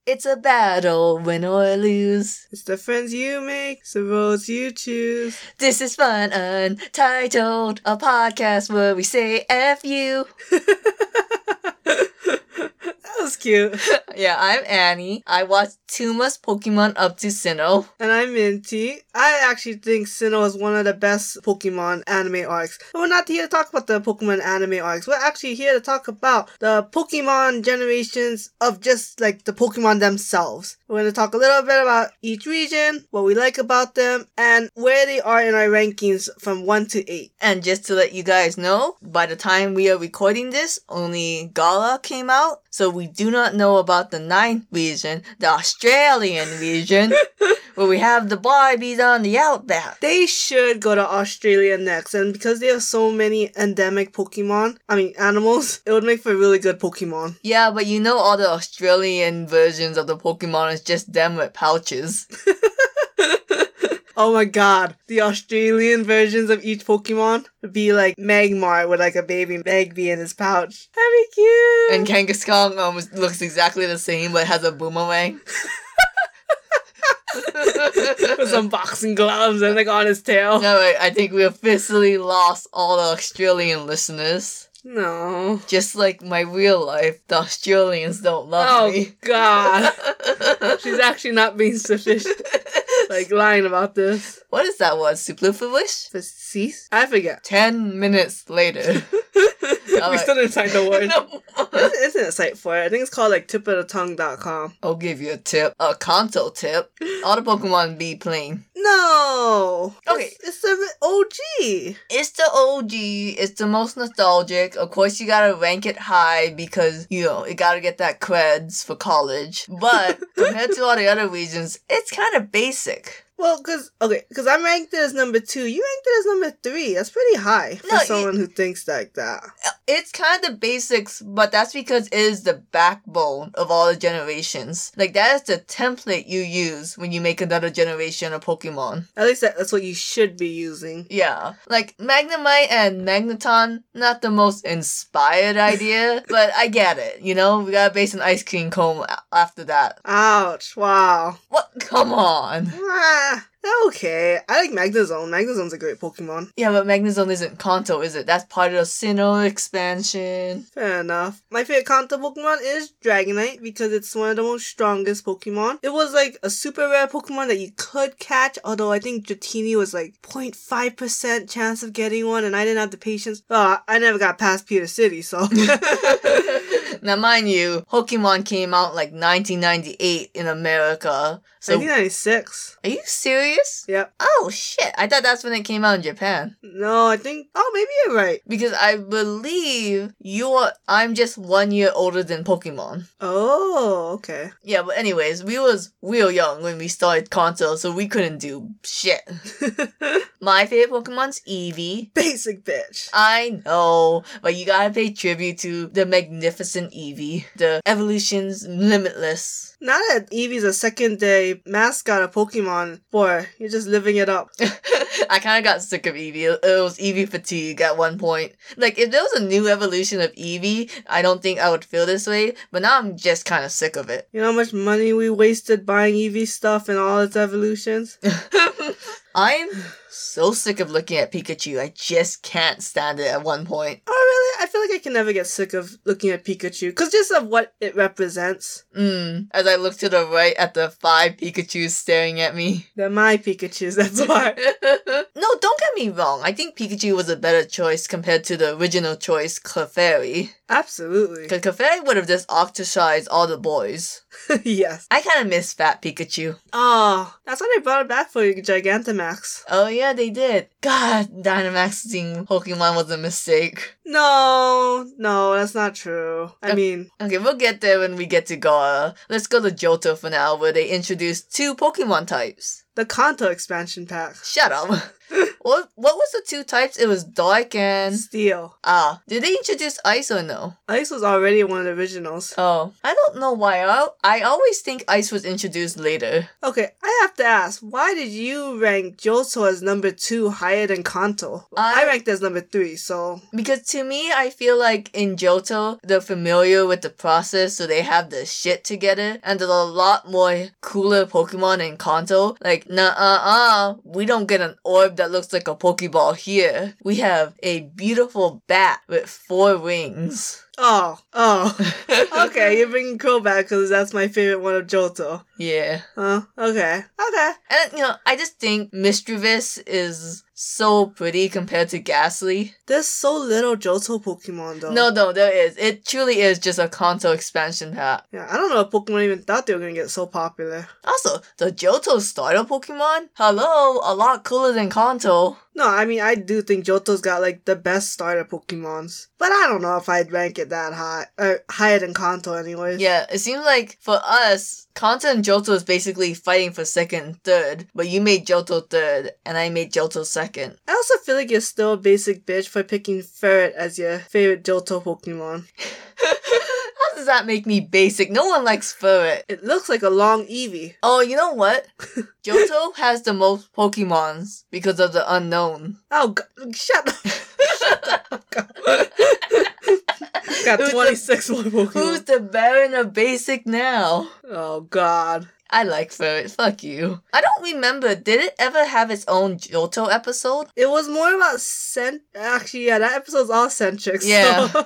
It's a battle, win or lose. It's the friends you make, it's the roads you choose. This is Fun Untitled, a podcast where we say F you. That was cute. Yeah, I'm Annie. I watched Tuma's Pokemon up to Sinnoh. And I'm Minty. I actually think Sinnoh is one of the best Pokemon anime arcs. But we're not here to talk about the Pokemon anime arcs. We're actually here to talk about the Pokemon generations of just like the Pokemon themselves. We're going to talk a little bit about each region, what we like about them, and where they are in our rankings from 1 to 8. And just to let you guys know, by the time we are recording this, only Gala came out. So we do not know about the 9th region, the Australian region, where we have the Barbies on the outback. They should go to Australia next, and because they have so many endemic animals, it would make for really good Pokemon. Yeah, but you know all the Australian versions of the Pokemon is just them with pouches. Oh my god, the Australian versions of each Pokemon would be like Magmar with like a baby Magby in his pouch. That'd be cute! And Kangaskhan looks exactly the same but has a boomerang. With some boxing gloves and like on his tail. No, wait, I think we officially lost all the Australian listeners. No. Just like my real life, the Australians don't love me. Oh god. She's actually not being sufficient. Like lying about this. What is that word? Superfluous? Cease? I forget. 10 minutes later. We still didn't find the word. No. There's a site for it. I think it's called like tipofthetongue.com. I'll give you a tip. A Kanto tip. All the Pokemon be plain. No! Okay. It's the OG. It's the OG. It's the most nostalgic. Of course, you gotta rank it high because, you know, it gotta get that creds for college. But compared to all the other regions, it's kind of basic. Well, because I ranked it as number 2. You ranked it as number 3. That's pretty high for someone who thinks like that. It's kind of the basics, but that's because it is the backbone of all the generations. Like, that is the template you use when you make another generation of Pokemon. At least that's what you should be using. Yeah. Like, Magnemite and Magneton, not the most inspired idea, but I get it, you know? We gotta base an ice cream cone after that. Ouch. Wow. What? Come on. Okay. I like Magnezone. Magnezone's a great Pokemon. Yeah, but Magnezone isn't Kanto, is it? That's part of the Sinnoh expansion. Fair enough. My favorite Kanto Pokemon is Dragonite because it's one of the most strongest Pokemon. It was like a super rare Pokemon that you could catch, although I think Dratini was like 0.5% chance of getting one and I didn't have the patience. I never got past Pewter City, so... Now, mind you, Pokemon came out like 1998 in America. So 1996. Are you serious? Yep. Oh, shit. I thought that's when it came out in Japan. No, I think... Oh, maybe you're right. Because I believe I'm just 1 year older than Pokemon. Oh, okay. Yeah, but anyways, we was real young when we started Kanto, so we couldn't do shit. My favorite Pokemon's Eevee. Basic bitch. I know, but you gotta pay tribute to the magnificent Eevee. The evolution's limitless. Now that Eevee's a second-day mascot of Pokemon, boy, you're just living it up. I kinda got sick of Eevee. It was Eevee fatigue at one point. Like, if there was a new evolution of Eevee, I don't think I would feel this way, but now I'm just kinda sick of it. You know how much money we wasted buying Eevee stuff and all its evolutions? I'm so sick of looking at Pikachu. I just can't stand it at one point. Oh, really? I feel like I can never get sick of looking at Pikachu, because just of what it represents. As I look to the right at the 5 Pikachus staring at me. They're my Pikachus, that's why. No, don't get me wrong. I think Pikachu was a better choice compared to the original choice, Clefairy. Absolutely. Because Clefairy would have just ostracized all the boys. Yes. I kind of miss Fat Pikachu. Oh, that's why they brought it back for Gigantamax. Oh yeah, they did. God, Dynamaxing Pokemon was a mistake. No, that's not true. I mean... Okay, we'll get there when we get to Gara. Let's go to Johto for now, where they introduced 2 Pokemon types. The Kanto expansion pack. Shut up. What was the two types? It was dark and... Steel. Did they introduce ice or no? Ice was already one of the originals. Oh, I don't know why. I always think ice was introduced later. Okay, I have to ask, why did you rank Johto as number 2 higher than Kanto? I ranked as number 3, so... Because to me, I feel like in Johto, they're familiar with the process, so they have the shit together, and there's a lot more cooler Pokemon in Kanto. Like, we don't get an orb that looks like a Pokeball here. We have a beautiful bat with 4 wings. Oh. Okay, you're bringing Crow back because that's my favorite one of Johto. Yeah. Okay. And, I just think Mischievous is so pretty compared to Ghastly. There's so little Johto Pokemon, though. No, there is. It truly is just a Kanto expansion pack. Yeah, I don't know if Pokemon even thought they were gonna get so popular. Also, the Johto starter Pokemon? Hello, a lot cooler than Kanto. No, I mean, I do think Johto's got, the best starter Pokemons. But I don't know if I'd rank it that high. Higher than Kanto, anyways. Yeah, it seems like, for us, Kanto and Johto is basically fighting for second and third. But you made Johto third, and I made Johto second. I also feel like you're still a basic bitch for picking Ferret as your favorite Johto Pokemon. How does that make me basic? No one likes Ferret. It looks like a long Eevee. Oh, you know what? Johto has the most Pokemons because of the unknown. Oh, God. Shut up. Shut the fuck up. Got 26 more Pokemon. Who's the Baron of Basic now? Oh, God. I like Ferret. Fuck you. I don't remember. Did it ever have its own Johto episode? It was more about Actually, yeah, that episode's all centric. Yeah. So.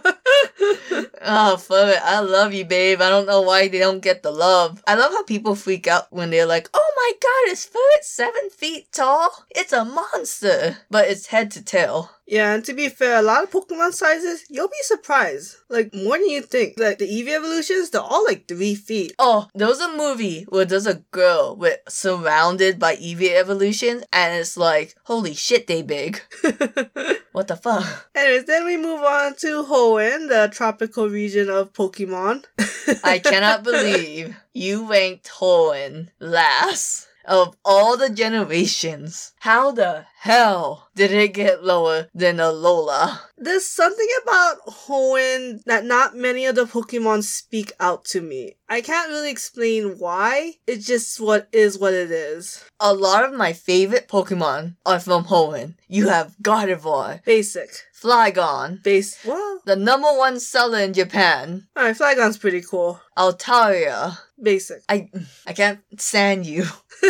Oh, Ferret, I love you, babe. I don't know why they don't get the love. I love how people freak out when they're like, oh my god, is Ferret 7 feet tall? It's a monster. But it's head to tail. Yeah, and to be fair, a lot of Pokemon sizes, you'll be surprised. More than you think. The Eevee evolutions, they're all 3 feet. Oh, there was a movie where there's a girl surrounded by Eevee evolutions, and it's like, holy shit, they big. What the fuck? Anyways, then we move on to Hoenn, the tropical region of Pokemon. I cannot believe you ranked Hoenn last. Of all the generations, how the hell did it get lower than Alola? There's something about Hoenn that not many of the Pokemon speak out to me. I can't really explain why. It's just what it is. A lot of my favorite Pokemon are from Hoenn. You have Gardevoir. Basic. Flygon. Well, the number 1 seller in Japan. Alright, Flygon's pretty cool. Altaria. Basic. I can't stand you.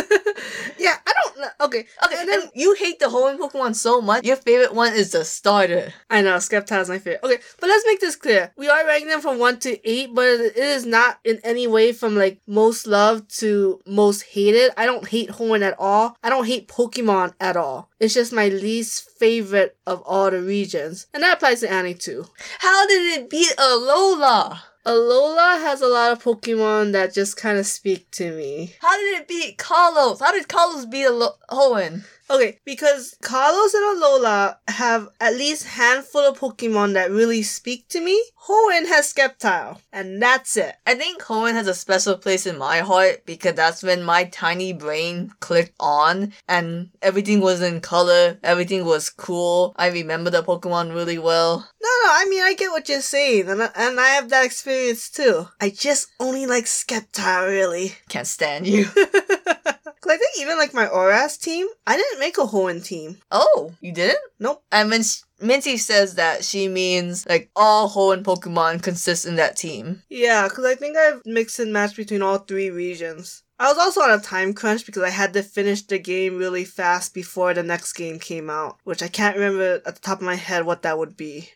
Yeah, I don't know. Okay, and you hate the Hoenn Pokemon so much. Your favorite one is the starter. I know, Sceptile's my favorite. Okay, but let's make this clear. We are ranking them from 1 to 8, but it is not in any way from most loved to most hated. I don't hate Hoenn at all. I don't hate Pokemon at all. It's just my least favorite of all the regions. And that applies to Annie too. How did it beat Alola? Alola has a lot of Pokemon that just kind of speak to me. How did it beat Kalos? How did Kalos beat Hoenn? Okay, because Kalos and Alola have at least a handful of Pokemon that really speak to me. Hoenn has Sceptile, and that's it. I think Hoenn has a special place in my heart because that's when my tiny brain clicked on and everything was in color, everything was cool. I remember the Pokemon really well. No, I mean, I get what you're saying, and I have that experience too. I just only like Sceptile, really. Can't stand you. Cause I think even my Oras team, I didn't make a Hoenn team. Oh, you didn't? Nope. And when Minty says that, she means all Hoenn Pokemon consist in that team. Yeah, because I think I've mixed and matched between all 3 regions. I was also on a time crunch because I had to finish the game really fast before the next game came out, which I can't remember at the top of my head what that would be.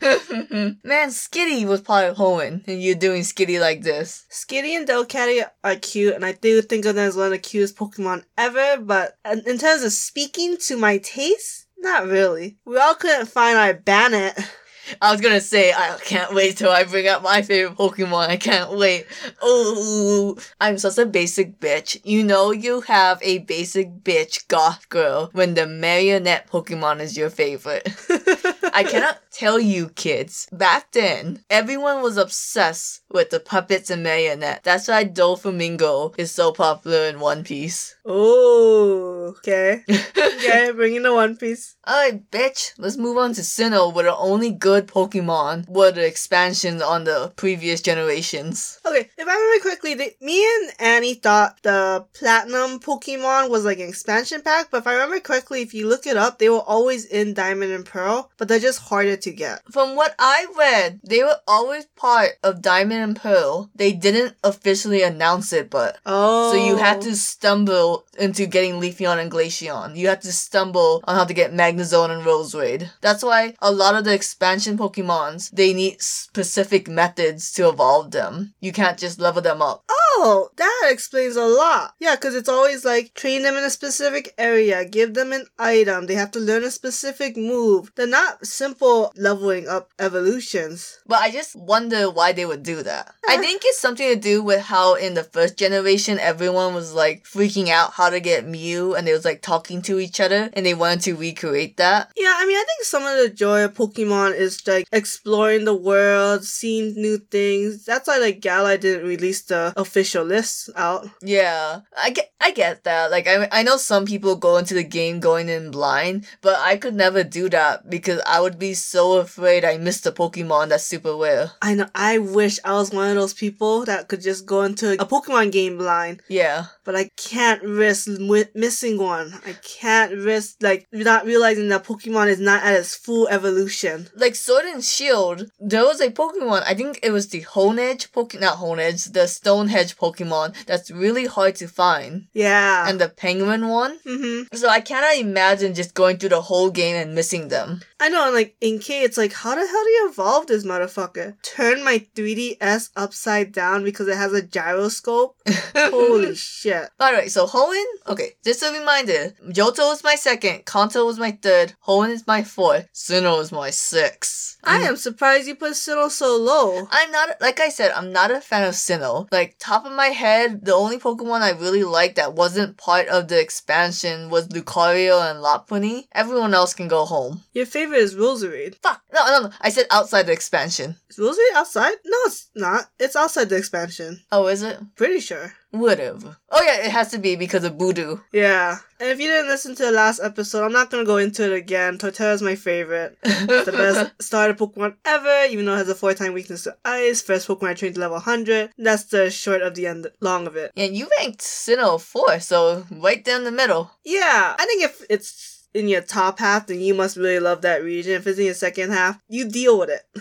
Man, Skitty was part of Hoenn, and you're doing Skitty like this. Skitty and Delcatty are cute, and I do think of them as one of the cutest Pokemon ever, but in terms of speaking to my taste, not really. We all couldn't find our Bannet. I was gonna say, I can't wait till I bring up my favorite Pokemon. I can't wait. Oh, I'm such a basic bitch. You know you have a basic bitch goth girl when the marionette Pokemon is your favorite. I cannot tell you kids. Back then, everyone was obsessed with the puppets and marionette. That's why Doflamingo is so popular in One Piece. Oh, okay. Okay, bring in the One Piece. Alright, bitch. Let's move on to Sinnoh, where the only good Pokemon were the expansions on the previous generations. Okay, if I remember correctly, me and Annie thought the Platinum Pokemon was like an expansion pack, but if I remember correctly, if you look it up, they were always in Diamond and Pearl, but they're just harder to get. From what I read, they were always part of Diamond and Pearl. They didn't officially announce it, but... Oh. So you had to stumble into getting Leafeon and Glaceon. You had to stumble on how to get Magnezone and Roserade. That's why a lot of the expansion Pokemons, they need specific methods to evolve them. You can't just level them up. Oh, that explains a lot. Yeah, because it's always like, train them in a specific area, give them an item, they have to learn a specific move. They're not simple leveling up evolutions. But I just wonder why they would do that. I think it's something to do with how in the first generation, everyone was like freaking out how to get Mew, and they was like talking to each other, and they wanted to recreate that. Yeah, I mean, I think some of the joy of Pokemon is like exploring the world, seeing new things. That's why like Galar didn't release the official list out. Yeah, I get that. Like, I know some people go into the game going in blind, but I could never do that because I would be so afraid I missed a Pokemon that's super rare. I know, I wish I was one of those people that could just go into a Pokemon game blind. Yeah. But I can't risk missing one. I can't risk, like, not realizing that Pokemon is not at its full evolution. Like, Sword and Shield, there was a Pokemon, I think it was the the Stonehenge Pokemon that's really hard to find. Yeah. And the penguin one. Mm-hmm. So I cannot imagine just going through the whole game and missing them. I know, and like, in K, it's like, how the hell do you evolve this motherfucker? Turn my 3DS upside down because it has a gyroscope? Holy shit. Alright, so Hoenn, okay, just a reminder, Johto was my second, Kanto was my third, Hoenn is my fourth, Sinnoh is my sixth. I am surprised you put Sinnoh so low. I'm not, like I said, I'm not a fan of Sinnoh. Like, top of my head, the only Pokemon I really liked that wasn't part of the expansion was Lucario and Lopunny. Everyone else can go home. Your favorite is Roserade. Fuck! No, I said outside the expansion. Is Roserade outside? No, it's not. It's outside the expansion. Oh, is it? Pretty sure. Whatever. Oh yeah, it has to be because of Voodoo. Yeah. And if you didn't listen to the last episode, I'm not gonna go into it again. Torterra's my favorite. It's the best starter Pokemon ever, even though it has a 4-time weakness to ice. First Pokemon I trained to level 100. That's the short of the end, long of it. And you ranked Sinnoh 4, so right down the middle. Yeah, I think if it's in your top half, then you must really love that region. If it's in your second half, you deal with it.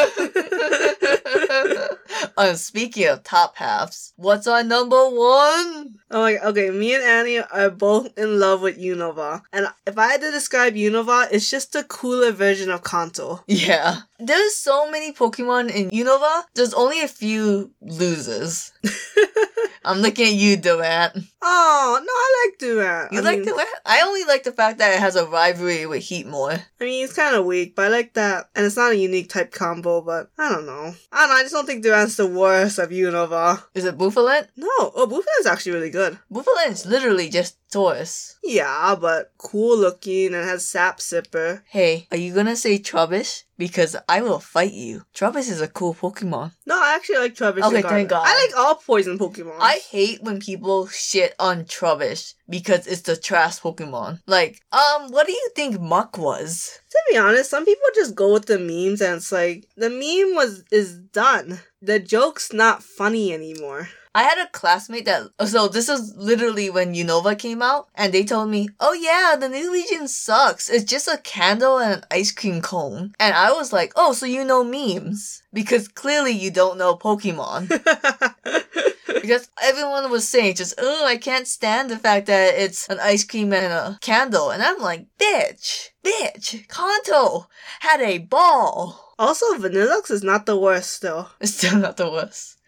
Speaking of top halves, what's our number one? Oh my, okay, me and Annie are both in love with Unova. And if I had to describe Unova, it's just a cooler version of Kanto. Yeah. There's so many Pokemon in Unova, there's only a few losers. I'm looking at you, Durant. Oh, no, I like Durant. You like Durant? I only like the fact that it has a rivalry with Heatmore. I mean, it's kind of weak, but I like that. And it's not a unique type combo, but I don't know. I just don't think Durant's the worst of Unova. Is it Bouffalant? No. Oh, Bouffaland's actually really good. Bouffalant is literally just Taurus. Yeah, but cool looking and has Sap Sipper. Hey, are you gonna say Trubbish? Because I will fight you. Trubbish is a cool Pokemon. No, I actually like Trubbish. Okay, thank God. I like all poison Pokemon. I hate when people shit on Trubbish because it's the trash Pokemon. Like, what do you think Muck was? To be honest, some people just go with the memes and it's like, the meme is done. The joke's not funny anymore. I had a classmate so this is literally when Unova came out, and they told me, oh yeah, the new region sucks. It's just a candle and an ice cream cone. And I was like, oh, so you know memes. Because clearly you don't know Pokemon. Because everyone was saying just, oh, I can't stand the fact that it's an ice cream and a candle. And I'm like, bitch, Kanto had a ball. Also, Vanillux is not the worst, though. It's still not the worst.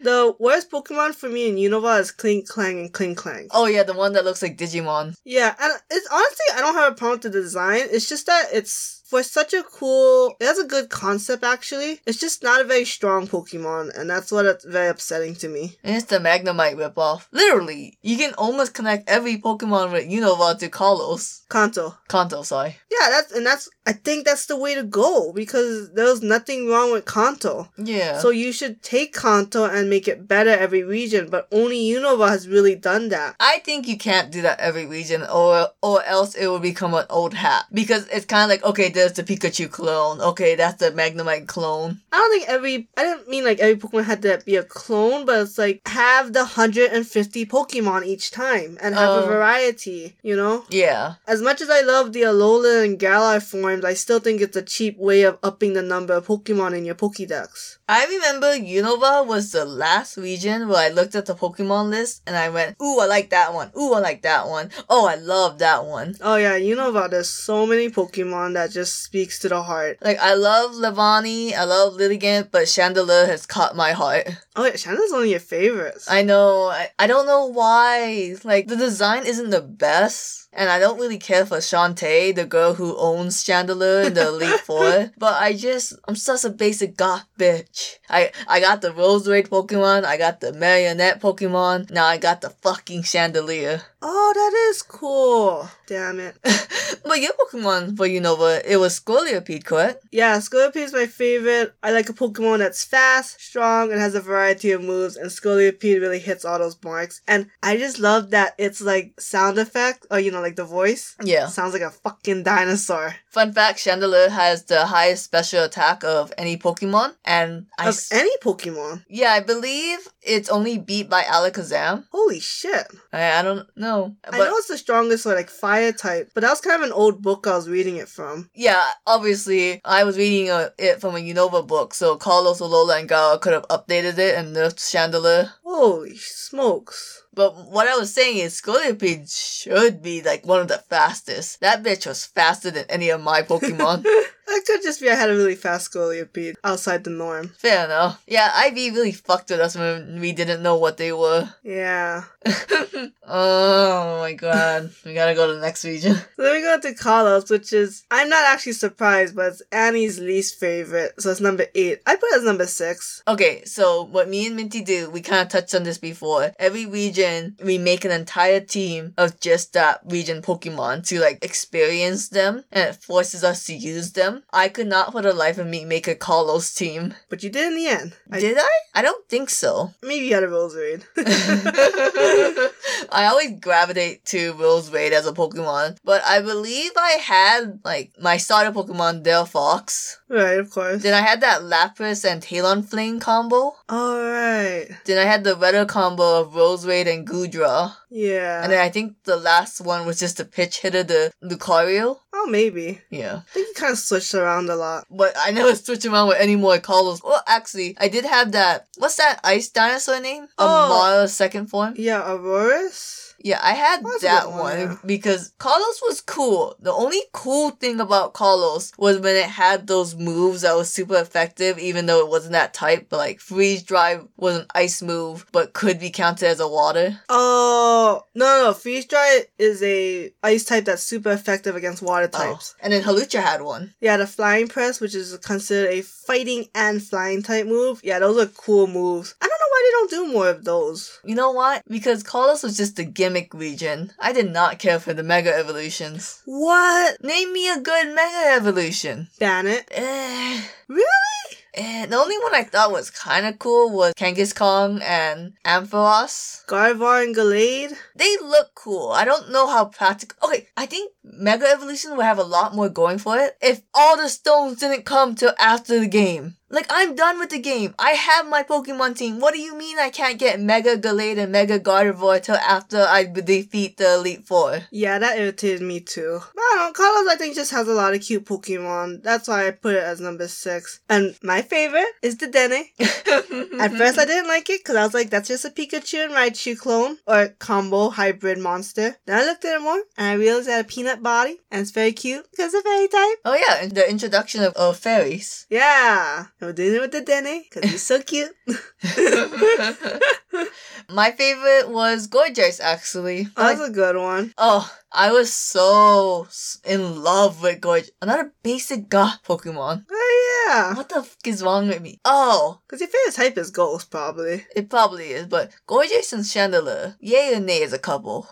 The worst Pokemon for me in Unova is Clink Clang and Clink Clang. Oh yeah, the one that looks like Digimon. Yeah, and it's honestly, I don't have a problem with the design. It's just that it's for such a cool, it has a good concept actually. It's just not a very strong Pokemon, and that's what it's very upsetting to me. And it's the Magnemite ripoff. Literally, you can almost connect every Pokemon with Unova to Kalos. Kanto, sorry. Yeah, I think that's the way to go, because there's nothing wrong with Kanto. Yeah. So you should take Kanto and make it better every region, but only Unova has really done that. I think you can't do that every region, or else it will become an old hat. Because it's kind of like, okay, there's the Pikachu clone. Okay, that's the Magnemite clone. I didn't mean like every Pokemon had to be a clone, but it's like have the 150 Pokemon each time and have a variety, you know? Yeah. As much as I love the Alolan and Galar forms, I still think it's a cheap way of upping the number of Pokemon in your Pokédex. I remember Unova was the last region where I looked at the Pokemon list and I went, ooh, I like that one. Ooh, I like that one. Oh, I love that one. Oh yeah, Unova, there's so many Pokemon that just speaks to the heart. Like, I love Levani, I love Lilligant, but Chandelure has caught my heart. Oh yeah, Chandelure's one of your favorites. I know. I don't know why. Like, the design isn't the best. And I don't really care for Shantae, the girl who owns Chandelure in the Elite Four. But I'm such a basic goth bitch. I got the Roserade Pokemon, I got the Marionette Pokemon, now I got the fucking Chandelier. Oh, that is cool. Damn it. But your Pokemon for Unova, it was Scolipede, correct? Yeah, Scolipede is my favorite. I like a Pokemon that's fast, strong, and has a variety of moves, and Scolipede really hits all those marks. And I just love that it's like sound effect, or like the voice. Yeah. Sounds like a fucking dinosaur. Fun fact, Chandelure has the highest special attack of any Pokemon, and any Pokemon? Yeah, I believe it's only beat by Alakazam. Holy shit. I don't know. I know it's the strongest for like fire type, but that was kind of an old book I was reading it from. Yeah, obviously, I was reading it from a Unova book, so Kalos, Alola, and Galar could have updated it and nerfed Chandelure. Holy smokes. But what I was saying is Scolipede should be like one of the fastest. That bitch was faster than any of my Pokemon. That could just be I had a really fast Scolipede outside the norm. Fair enough. Yeah, IV really fucked with us when we didn't know what they were. Yeah. Oh my god. We gotta go to the next region. So then we go to Kalos, which is, I'm not actually surprised, but it's Annie's least favorite. So it's number 8. I put it as number 6. Okay, so what me and Minty do, we kind of touched on this before. Every region, we make an entire team of just that region Pokemon to like experience them, and it forces us to use them. I could not for the life of me make a Kalos team. But you did in the end. Did I? I don't think so. Maybe you had a Roserade. I always gravitate to Roserade as a Pokemon, but I believe I had, like, my starter Pokemon, Delphox. Right, of course. Then I had that Lapras and Talonflame combo. Alright. Then I had the Redder combo of Roserade and Goodra. Yeah. And then I think the last one was just the pitch hitter, the Lucario. Oh, maybe. Yeah. I think you kind of switched around a lot. But I never switched around with any more Kalos. Well, actually, I did have that, what's that ice dinosaur name? Amara's second form? Yeah, Aurorus? Yeah, I had that one yeah. because Kalos was cool. The only cool thing about Kalos was when it had those moves that was super effective, even though it wasn't that type. But like Freeze Drive was an ice move, but could be counted as a water. Oh, no. Freeze Dry is a ice type that's super effective against water types. And then Halucha had one. Yeah, the Flying Press, which is considered a fighting and flying type move. Yeah, those are cool moves. I don't know why they don't do more of those. You know what? Because Kalos was just a gimmick region. I did not care for the Mega Evolutions. What? Name me a good Mega Evolution. Bannet. Really? The only one I thought was kind of cool was Kangaskhan and Ampharos. Gardevoir and Gallade? They look cool. I don't know how practical... Okay, I think Mega Evolution would have a lot more going for it if all the stones didn't come till after the game. Like, I'm done with the game. I have my Pokemon team. What do you mean I can't get Mega Gallade and Mega Gardevoir till after I defeat the Elite Four? Yeah, that irritated me too. But I don't know, Kalos I think just has a lot of cute Pokemon. That's why I put it as number 6. And my favorite is the Dene. At first I didn't like it because I was like, that's just a Pikachu and Raichu clone or combo hybrid monster. Then I looked at it more and I realized it had a peanut body and it's very cute because of fairy type. Oh yeah, and the introduction of fairies. Yeah. And we're doing it with the Dene, because he's so cute. My favorite was Gorgeous, actually. That's a good one. Oh, I was so in love with Gorgeous. Another basic goth Pokemon. Oh, yeah. What the f*** is wrong with me? Oh, Because your favorite type is Ghost, probably. it probably is, but Gorgeous and Chandelier, yay or nay as a couple?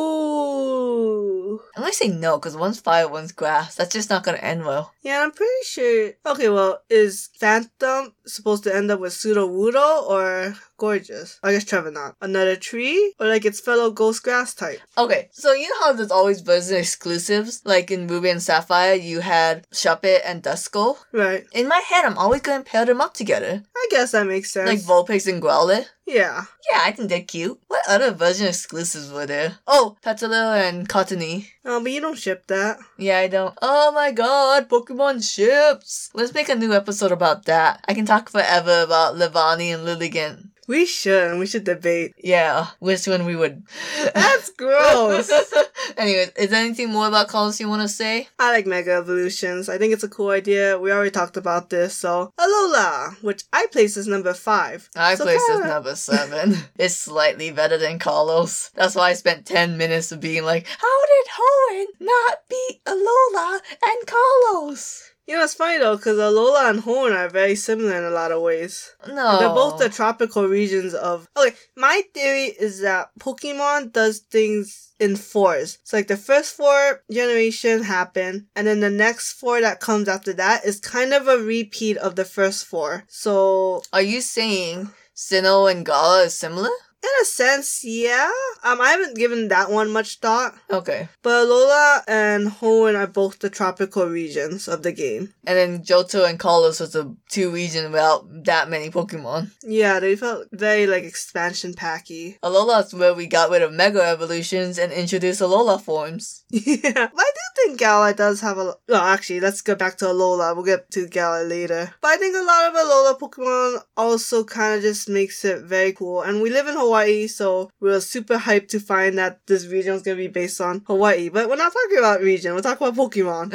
Ooh. I'm gonna say no, because one's fire, one's grass. That's just not gonna end well. Yeah, I'm pretty sure. Okay, well, is Phantom supposed to end up with Sudowoodo or Gorgeous? I guess Trevenant. Another tree? Or like its fellow Ghost Grass type? Okay, so you know how there's always version exclusives? Like in Ruby and Sapphire, you had Shuppet and Duskull. Right. In my head, I'm always gonna pair them up together. I guess that makes sense. Like Vulpix and Growlithe. Yeah. Yeah, I think they're cute. What other version exclusives were there? Oh, Petalil and Cottony. Oh, but you don't ship that. Yeah, I don't. Oh my god, Pokemon ships! Let's make a new episode about that. I can talk forever about Levani and Lilligant. We should, and we should debate. Yeah, which one we would. That's gross. Anyways, is there anything more about Colors you want to say? I like Mega Evolutions. I think it's a cool idea. We already talked about this, so Alola, which I place as number 5. I So placed kinda- as number 7. It's slightly better than Carlos. That's why I spent 10 minutes of being like, how did Hoenn not beat Alola and Carlos? You know, it's funny though, because Alola and Hoenn are very similar in a lot of ways. No. They're both the tropical regions of... Okay, my theory is that Pokemon does things in 4s. So like the first 4 generation happen, and then the next 4 that comes after that is kind of a repeat of the first 4. So Are you saying Sinnoh and Gala is similar? in a sense, yeah. I haven't given that one much thought. Okay. But Alola and Hoenn are both the tropical regions of the game. And then Johto and Carlos was the 2 regions without that many Pokemon. Yeah, they felt very like expansion packy. Alola's where we got rid of Mega Evolutions and introduced Alola forms. Yeah. But I do think Galar does have a... Well, actually, let's go back to Alola. We'll get to Galar later. But I think a lot of Alola Pokemon also kind of just makes it very cool. And we live in Hawaii, so we're super hyped to find that this region is going to be based on Hawaii. But we're not talking about region. We're talking about Pokemon.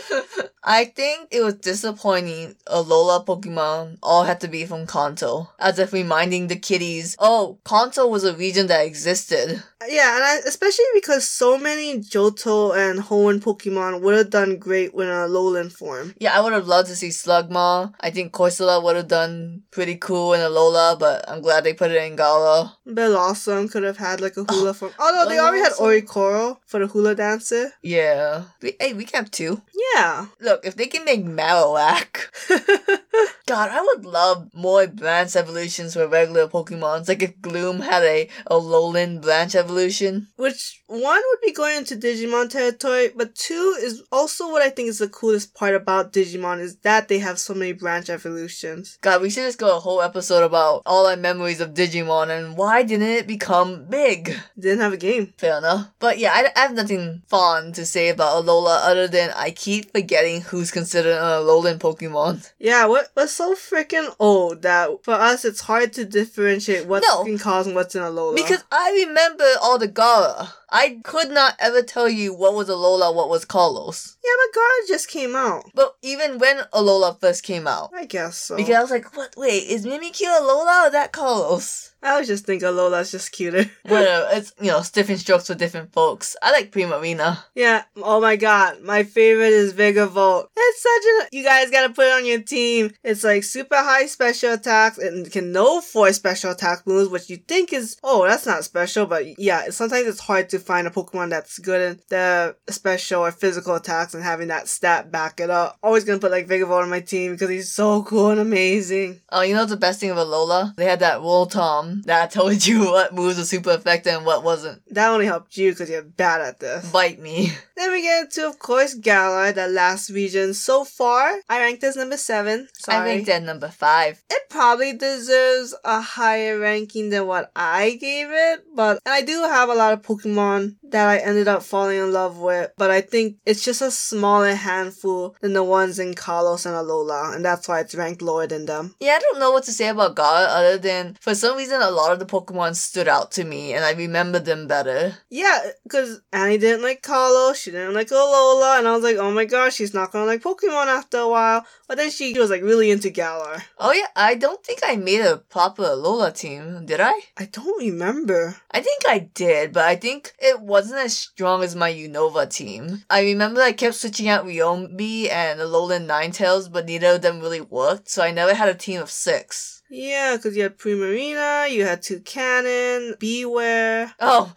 I think it was disappointing Alola Pokemon all had to be from Kanto. As if reminding the kiddies, oh, Kanto was a region that existed. Yeah, and especially because so many Johto and Hoenn Pokemon would have done great with an Alolan form. Yeah, I would have loved to see Slugma. I think Corsola would have done pretty cool in Alola, but I'm glad they put it in Gala. Blossom could have had like a hula form. Although they already had Orikoro for the hula dancer. Yeah. We kept 2. Yeah. Look, if they can make Marowak... God, I would love more branch evolutions for regular Pokemons. Like if Gloom had a Alolan branch evolution. Which, 1 would be going into Digimon territory, but 2 is also what I think is the coolest part about Digimon is that they have so many branch evolutions. God, we should just go a whole episode about all our memories of Digimon and why didn't it become big? Didn't have a game. Fair enough. But yeah, I have nothing fun to say about Alola other than I keep forgetting who's considered an Alolan Pokemon. Yeah, we're so freaking old that for us it's hard to differentiate what's in Cos and what's in Alola. Because I remember all the Gara. I could not ever tell you what was Alola, what was Carlos. Yeah, but Gara just came out. But even when Alola first came out. I guess so. Because I was like, what? Wait, is Mimikyu Alola or that Carlos? I always just think Alola's just cuter. Whatever, it's, it's different strokes for different folks. I like Primarina. Yeah, oh my god, my favorite is Vigavolt. It's such a... You guys gotta put it on your team. It's like super high special attacks and can know 4 special attack moves, which you think is, oh, that's not special, but yeah, sometimes it's hard to find a Pokemon that's good in the special or physical attacks and having that stat back it up. Always gonna put like Vigavolt on my team because he's so cool and amazing. Oh, you know the best thing of Alola? They had that Rotom that told you what moves were super effective and what wasn't. That only helped you because you're bad at this. Bite me. Then we get into, of course, Galar, the last region. So far, I ranked as number 7. Sorry. I ranked at number 5. It probably deserves a higher ranking than what I gave it, but I do have a lot of Pokemon that I ended up falling in love with, but I think it's just a smaller handful than the ones in Kalos and Alola, and that's why it's ranked lower than them. Yeah, I don't know what to say about Galar other than for some reason a lot of the Pokemon stood out to me and I remember them better. Yeah, because Annie didn't like Kalos, she didn't like Alola, and I was like, oh my gosh, she's not gonna like Pokemon after a while. But then she was like really into Galar. Oh yeah, I don't think I made a proper Alola team, did I? I don't remember. I think I did, but I think it wasn't as strong as my Unova team. I remember I kept switching out Riombi and Alolan Ninetales, but neither of them really worked, so I never had a team of 6. Yeah, because you had Primarina, you had Toucannon, Beware. Oh,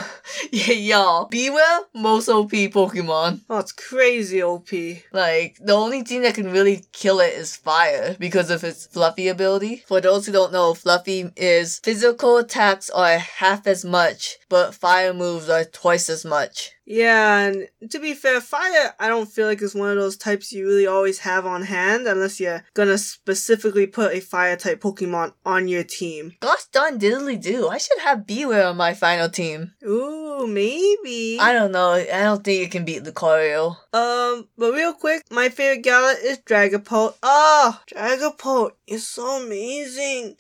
yeah, y'all. Beware, most OP Pokemon. Oh, it's crazy OP. Like, the only thing that can really kill it is Fire because of its Fluffy ability. For those who don't know, Fluffy is physical attacks are half as much, but fire moves are twice as much. Yeah, and to be fair, Fire, I don't feel like it's one of those types you really always have on hand unless you're gonna specifically put a Fire-type Pokemon on your team. Gosh darn diddly do. I should have Beware on my final team. Ooh, maybe. I don't know. I don't think it can beat Lucario. But real quick, my favorite Gala is Dragapult. Oh, Dragapult is so amazing.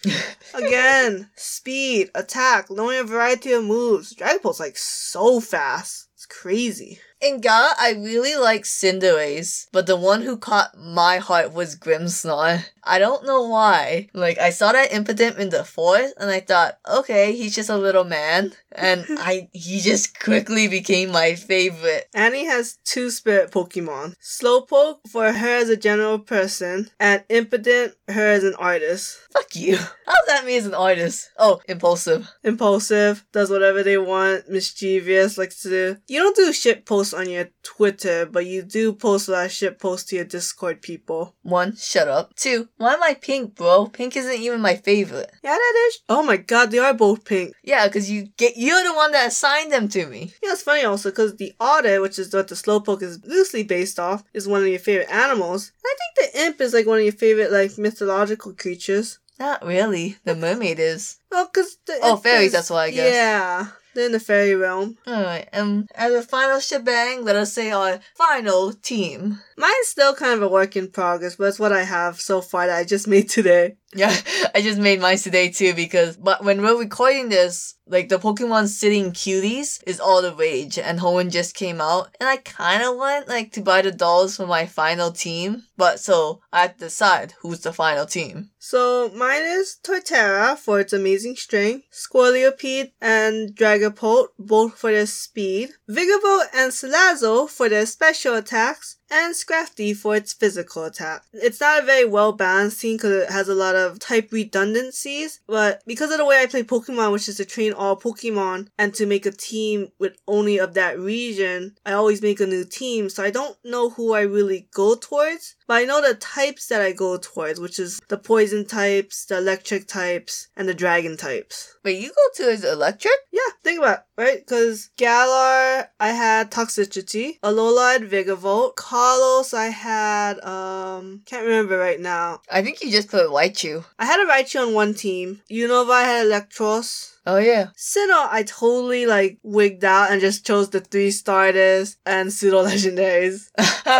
Again, speed, attack, knowing a variety of moves. Dragapult's like so fast. It's crazy. In Galar, I really like Cinderace, but the one who caught my heart was Grimmsnarl. I don't know why. Like, I saw that Impidimp in the forest, and I thought, okay, he's just a little man. And he just quickly became my favorite. Annie has 2 spirit Pokemon. Slowpoke for her as a general person, and Impidimp her as an artist. Fuck you. How's that me as an artist? Oh, impulsive. Impulsive, does whatever they want, mischievous, likes to do. You don't do shit posts on your Twitter, but you do post that shit post to your Discord people. 1, shut up. 2, why am I pink, bro? Pink isn't even my favorite. Yeah, that is. Oh my god, they are both pink. Yeah, because you're the one that assigned them to me. Yeah, it's funny also because the otter, which is what the Slowpoke is loosely based off, is one of your favorite animals. I think the imp is like one of your favorite like mythological creatures. Not really. The mermaid is. Well, because the Oh, imp fairies, is, that's why I guess. Yeah, they're in the fairy realm. Alright, as a final shebang, let us say our final team. Mine's still kind of a work in progress, but it's what I have so far that I just made today. Yeah, I just made mine today too but when we're recording this, like the Pokemon Sitting Cuties is all the rage and Hoenn just came out and I kind of want like to buy the dolls for my final team, but so I have to decide who's the final team. So mine is Torterra for its amazing strength, Squirrelipede and Dragapult both for their speed, Vigavolt and Salazzle for their special attacks, and Scrafty for its physical attack. It's not a very well balanced team because it has a lot of type redundancies, but because of the way I play Pokemon, which is to train all Pokemon and to make a team with only of that region, I always make a new team, so I don't know who I really go towards, but I know the types that I go towards, which is the poison types, the electric types, and the dragon types. Wait, you go to his electric? Yeah, think about it, right? Because Galar, I had Toxicity. Alola had Vigavolt. Kalos, I had, can't remember right now. I think you just put Raichu. I had a Raichu on one team. Unova, I had Electros. Oh yeah. Sinnoh, I totally wigged out and just chose the 3 starters and pseudo legendaries.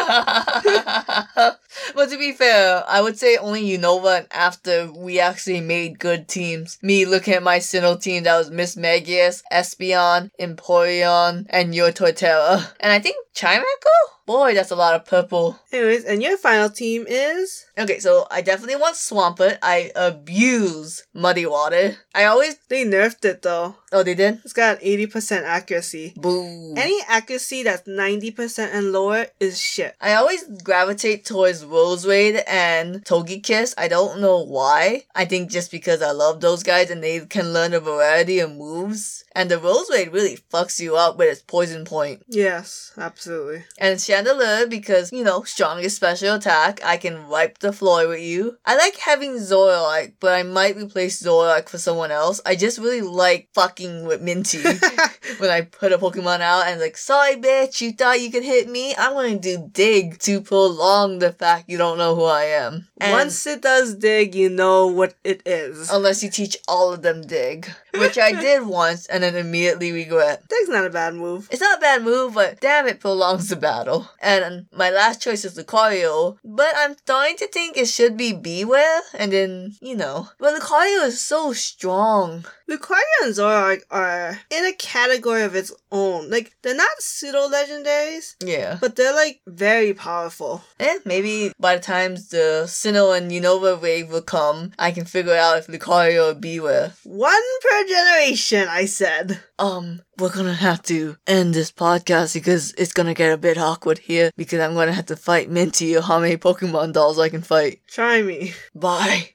But to be fair, I would say only Unova and after we actually made good teams. Me looking at my Sinnoh team, that was Miss Magius, Espeon, Empoleon, and your Torterra. And I think Chimecho? Boy, that's a lot of purple. Anyways, and your final team is? Okay, so I definitely want Swampert. I abuse Muddy Water. They nerfed it though. Oh, they did? It's got 80% accuracy. Boo. Any accuracy that's 90% and lower is shit. I always gravitate towards Roserade and Togekiss. I don't know why. I think just because I love those guys and they can learn a variety of moves. And the Roserade really fucks you up with its poison point. Yes, absolutely. And Chandelure because, strongest special attack. I can wipe the floor with you. I like having Zoroark, but I might replace Zoroark for someone else. I just really like fucking with Minty. When I put a Pokemon out and sorry bitch, you thought you could hit me? I'm going to do Dig to prolong the fact you don't know who I am. And once it does Dig, you know what it is. Unless you teach all of them Dig. which I did once and then immediately regret. That's not a bad move. It's not a bad move, but damn, it prolongs the battle. And my last choice is Lucario, but I'm starting to think it should be Beware, and then, But Lucario is so strong. Lucario and Zoroark are in a category of its own. Like, they're not pseudo-legendaries, Yeah. but they're, like, very powerful. Maybe by the time the Sinnoh and Unova wave will come, I can figure out if Lucario or Beware. 1 per generation, I said. We're gonna have to end this podcast because it's gonna get a bit awkward here because I'm gonna have to fight Minty or how many Pokemon dolls I can fight. Try me. Bye.